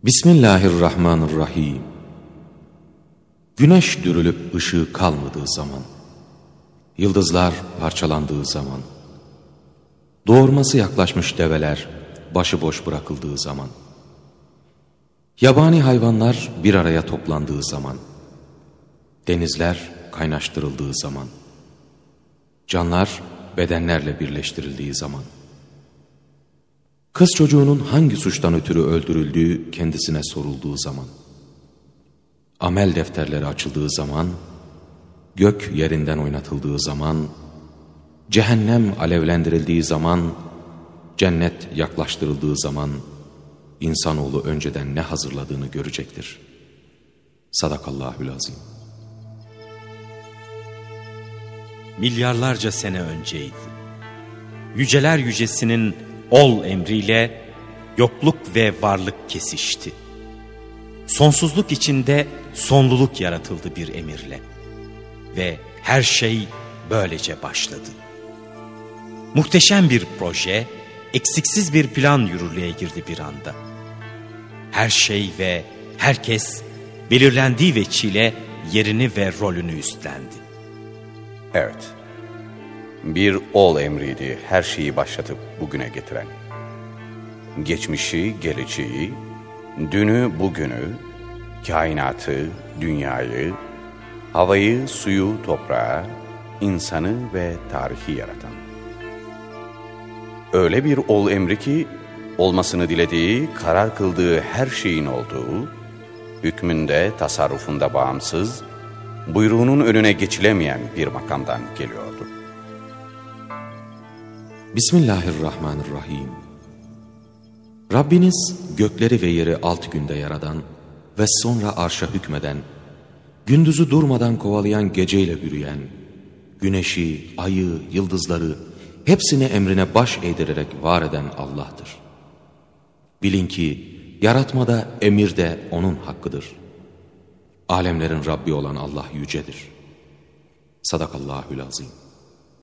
Bismillahirrahmanirrahim. Güneş dürülüp ışığı kalmadığı zaman, yıldızlar parçalandığı zaman, doğurması yaklaşmış develer başıboş bırakıldığı zaman, yabani hayvanlar bir araya toplandığı zaman, denizler kaynaştırıldığı zaman, canlar bedenlerle birleştirildiği zaman, kız çocuğunun hangi suçtan ötürü öldürüldüğü kendisine sorulduğu zaman, amel defterleri açıldığı zaman, gök yerinden oynatıldığı zaman, cehennem alevlendirildiği zaman, cennet yaklaştırıldığı zaman, insanoğlu önceden ne hazırladığını görecektir. Sadakallahül azim. Milyarlarca sene önceydi. Yüceler yücesinin ol emriyle yokluk ve varlık kesişti. Sonsuzluk içinde sonluluk yaratıldı bir emirle. Ve her şey böylece başladı. Muhteşem bir proje, eksiksiz bir plan yürürlüğe girdi bir anda. Her şey ve herkes belirlendiği veçile yerini ve rolünü üstlendi. Evet, bir ol emriydi her şeyi başlatıp bugüne getiren. Geçmişi, geleceği, dünü, bugünü, kainatı, dünyayı, havayı, suyu, toprağı, insanı ve tarihi yaratan. Öyle bir ol emri ki, olmasını dilediği, karar kıldığı her şeyin olduğu, hükmünde, tasarrufunda bağımsız, buyruğunun önüne geçilemeyen bir makamdan geliyordu. Bismillahirrahmanirrahim. Rabbiniz gökleri ve yeri 6 günde yaradan ve sonra arşa hükmeden, gündüzü durmadan kovalayan geceyle bürüyen, güneşi, ayı, yıldızları hepsini emrine baş eğdirerek var eden Allah'tır. Bilin ki yaratmada, emirde O'nun hakkıdır. Alemlerin Rabbi olan Allah yücedir. Sadakallahül azim.